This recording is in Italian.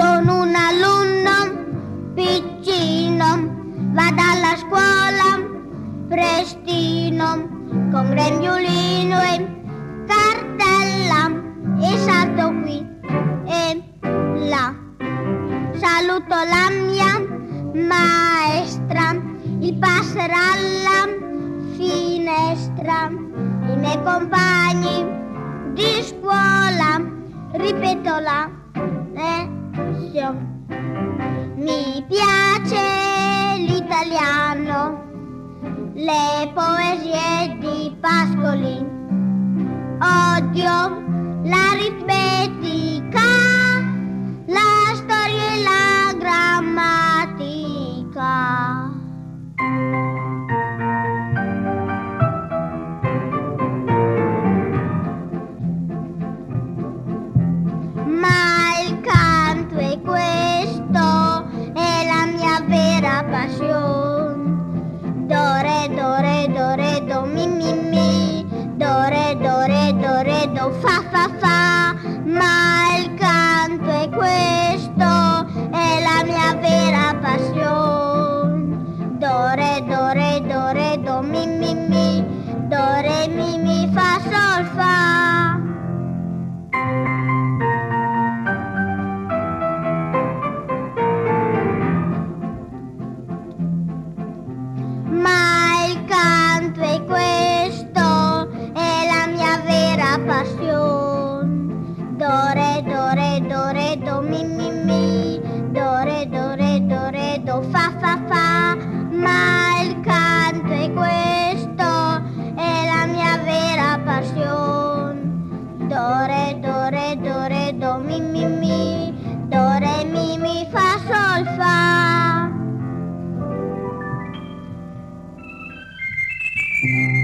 Sono un alunno piccino, vado alla scuola prestino, con grembiulino e cartella, e salto qui e là. Saluto la mia maestra, il passero alla finestra, i miei compagni di scuola, ripeto la lezione. Mi piace l'italiano, le poesie di Pascoli, odio l'aritmetica, la storia e la grammatica. Ma il canto è questo, è la mia vera passione. Do, re, do, re, do, re, do, mi, mi, do, re, do, re, do, re, do, fa, fa, fa. Ma il canto è questo, è la mia vera passione. Do, re, do, re, do, re, do, mi, do, re, mi, fa, sol, fa. Ma il canto è questo, è la mia vera passione. Do, re, do, re, do, re, do, mi, do, re, do, re, do, re, do, fa, fa, fa. Ma il canto è questo, è la mia vera passione. Do, re, do, re, do, re, do, mi, do, re, mi, fa, sol, fa.